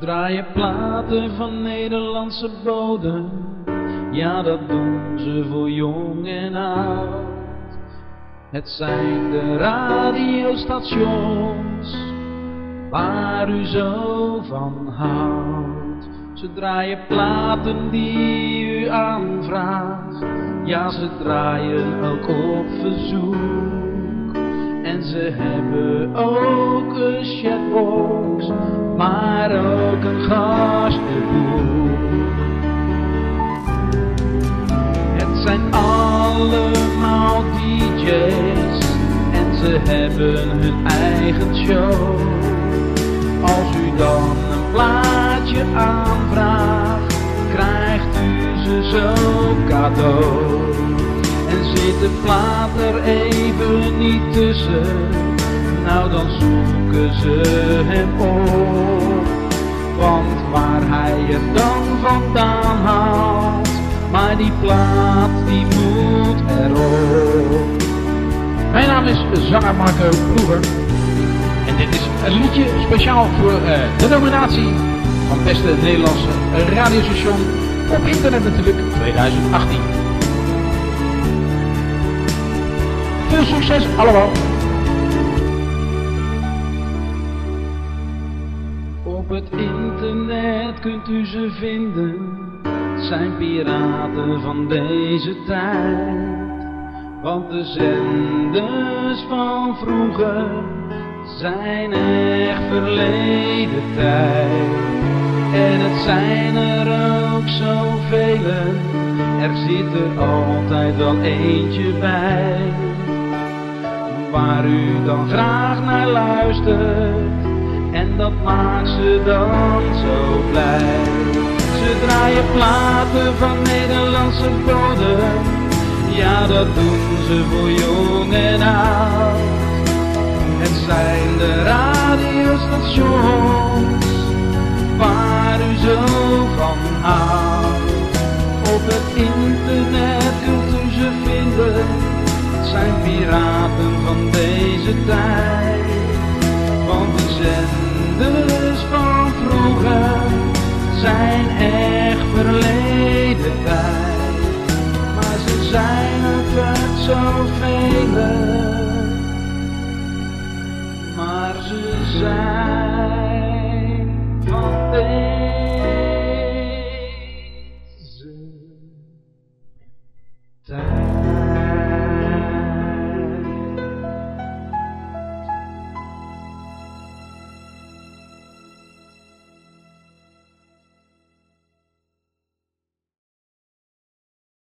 draaien platen van Nederlandse bodem, ja dat doen ze voor jong en oud. Het zijn de radiostations waar u zo van houdt. Ze draaien platen die u aanvraagt, ja ze draaien ook op verzoek. En ze hebben ook een chatbox, maar ook een gastenboek. Het zijn allemaal DJ's en ze hebben hun eigen show. Als u dan een plaatje aanvraagt, krijgt u ze zo cadeau. En zit de plaat er even niet tussen, nou dan zoeken ze hem op. Want waar hij er dan vandaan haalt, maar die plaat die moet erop. Mijn naam is zanger Marco Ploeger. En dit is een liedje speciaal voor de nominatie van beste Nederlandse radiostation op internet natuurlijk 2018. Veel succes allemaal! Op het internet kunt u ze vinden, het zijn piraten van deze tijd. Want de zenders van vroeger zijn echt verleden tijd. En het zijn er ook zoveel, er zit er altijd wel eentje bij, waar u dan graag naar luistert, en dat maakt ze dan zo blij. Ze draaien platen van Nederlandse bodem, ja dat doen ze voor jong en oud. Het zijn de radiostations waar u zo van houdt. Op het internet kunt u ze vinden, het zijn piraten van deze tijd. Want de zenders van vroeger zijn echt verleden tijd. Maar ze zijn er vet zoveel, maar ze zijn van deze tijd.